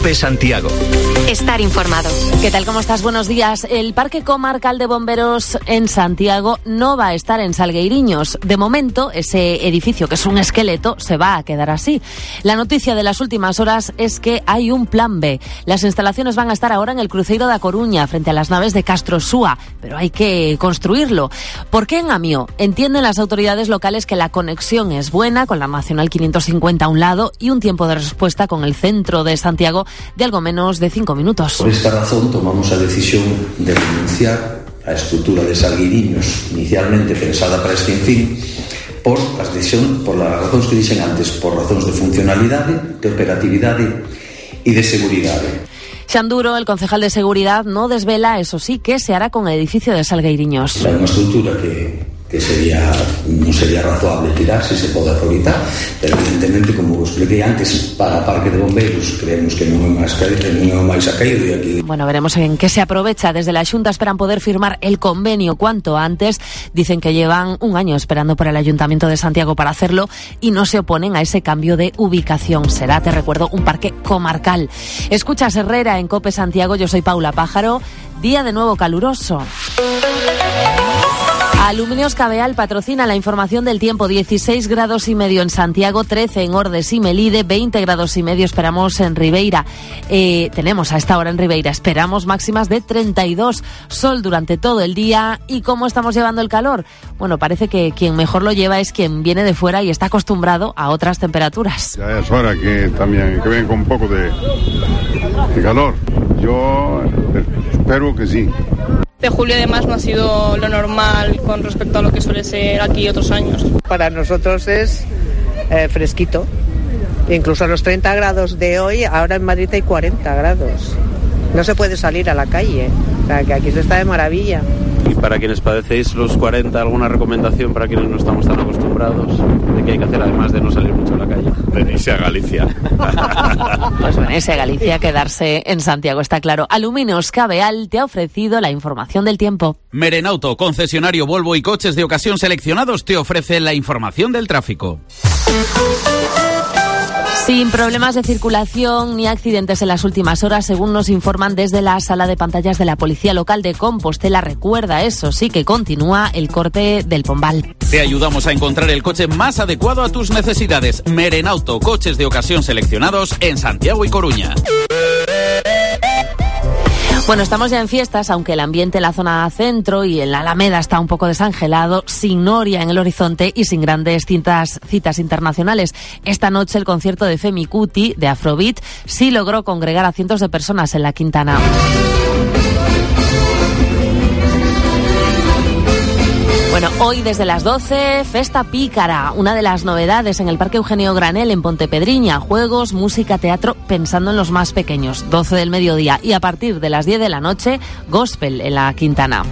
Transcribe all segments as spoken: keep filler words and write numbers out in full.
COPE Santiago. Estar informado. ¿Qué tal? ¿Cómo estás? Buenos días. El Parque Comarcal de Bomberos en Santiago no va a estar en Salgueiriños. De momento, ese edificio, que es un esqueleto, se va a quedar así. La noticia de las últimas horas es que hay un plan B. Las instalaciones van a estar ahora en el Cruceiro da Coruña, frente a las naves de Castrosúa, pero hay que construirlo. ¿Por qué en Amió? Entienden las autoridades locales que la conexión es buena, con la Nacional quinientos cincuenta a un lado y un tiempo de respuesta con el centro de Santiago de algo menos de cinco minutos. Por esta razón tomamos la decisión de renunciar á estrutura de Salgueiriños inicialmente pensada para este fin por as decisión, por as razóns que dixen antes, por razóns de funcionalidade, de operatividade e de seguridade. Xanduro, el concejal de Seguridad, no desvela, eso sí, qué se hará con el edificio de Salgueiriños. Hai unha estrutura que que sería, non sería razoable tirar se se pode aproveitar, pero evidentemente, como vos expliquei antes, para Parque de Bombeiros creemos que non é máis caído, non é máis a caído e aquí... Bueno, veremos en qué se aprovecha. Desde la Xunta esperan poder firmar el convenio cuanto antes. Dicen que llevan un año esperando por el Ayuntamiento de Santiago para hacerlo y no se oponen a ese cambio de ubicación. Será, te recuerdo, un parque comarcal. Escuchas Herrera en COPE Santiago, yo soy Paula Pájaro. Día de nuevo caluroso. Aluminios Cabeal patrocina la información del tiempo. dieciséis grados y medio en Santiago, trece en Ordes y Melide, veinte grados y medio esperamos en Ribeira. Eh, tenemos a esta hora en Ribeira, esperamos máximas de treinta y dos, sol durante todo el día. ¿Y cómo estamos llevando el calor? Bueno, parece que quien mejor lo lleva es quien viene de fuera y está acostumbrado a otras temperaturas. Ya es hora que también que venga con un poco de, de calor. Yo espero que sí. De julio además no ha sido lo normal con respecto a lo que suele ser aquí otros años. Para nosotros es eh, fresquito, incluso a los treinta grados de hoy, ahora en Madrid hay cuarenta grados. No se puede salir a la calle, o sea, que aquí se está de maravilla. Y para quienes padecéis los cuarenta, ¿alguna recomendación para quienes no estamos tan acostumbrados? ¿De qué hay que hacer además de no salir mucho a la calle? Venirse a Galicia. Pues venirse a Galicia, quedarse en Santiago, está claro. Aluminios Cabeal te ha ofrecido la información del tiempo. Merenauto, concesionario Volvo y coches de ocasión seleccionados, te ofrece la información del tráfico. Sin problemas de circulación ni accidentes en las últimas horas, según nos informan desde la sala de pantallas de la Policía Local de Compostela. Recuerda, eso sí, que continúa el corte del Pombal. Te ayudamos a encontrar el coche más adecuado a tus necesidades. Merenauto, coches de ocasión seleccionados en Santiago y Coruña. Bueno, estamos ya en fiestas, aunque el ambiente en la zona centro y en la Alameda está un poco desangelado, sin Noria en el horizonte y sin grandes citas, citas internacionales. Esta noche el concierto de Femi Kuti, de Afrobeat, sí logró congregar a cientos de personas en la Quintana. Bueno, hoy desde las doce, Festa Pícara, una de las novedades en el Parque Eugenio Granel en Pontepedriña. Juegos, música, teatro, pensando en los más pequeños. doce del mediodía y a partir de las diez de la noche, gospel en la Quintana.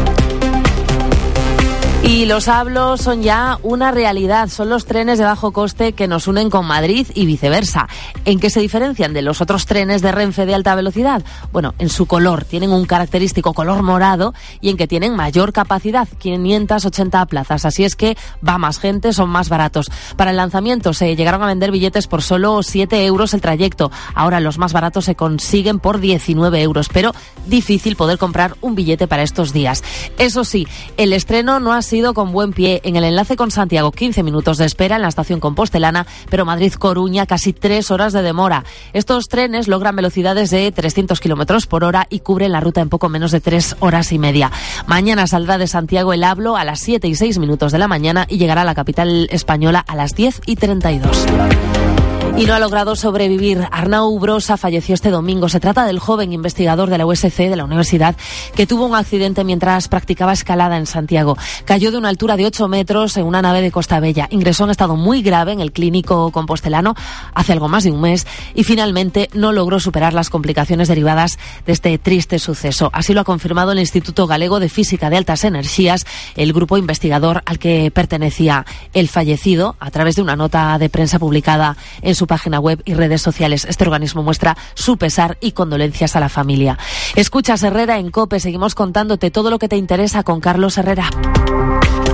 Y los hablos son ya una realidad, son los trenes de bajo coste que nos unen con Madrid y viceversa. ¿En qué se diferencian de los otros trenes de Renfe de alta velocidad? Bueno, en su color, tienen un característico color morado y en que tienen mayor capacidad, quinientas ochenta plazas, así es que va más gente, son más baratos. Para el lanzamiento se llegaron a vender billetes por solo siete euros el trayecto, ahora los más baratos se consiguen por diecinueve euros, pero difícil poder comprar un billete para estos días. Eso sí, el estreno no ha sido con buen pie. En el enlace con Santiago, quince minutos de espera en la estación compostelana, pero Madrid-Coruña, casi tres horas de demora. Estos trenes logran velocidades de trescientos kilómetros por hora y cubren la ruta en poco menos de tres horas y media. Mañana saldrá de Santiago el Hablo a las siete y seis minutos de la mañana y llegará a la capital española a las diez y treinta y dos. Y no ha logrado sobrevivir. Arnau Brosa falleció este domingo. Se trata del joven investigador de la U S C, de la universidad, que tuvo un accidente mientras practicaba escalada en Santiago. Cayó de una altura de ocho metros en una nave de Costa Bella. Ingresó en estado muy grave en el clínico compostelano hace algo más de un mes y finalmente no logró superar las complicaciones derivadas de este triste suceso. Así lo ha confirmado el Instituto Galego de Física de Altas Energías, el grupo investigador al que pertenecía el fallecido, a través de una nota de prensa publicada en su página web y redes sociales. Este organismo muestra su pesar y condolencias a la familia. Escuchas Herrera en COPE. Seguimos contándote todo lo que te interesa con Carlos Herrera.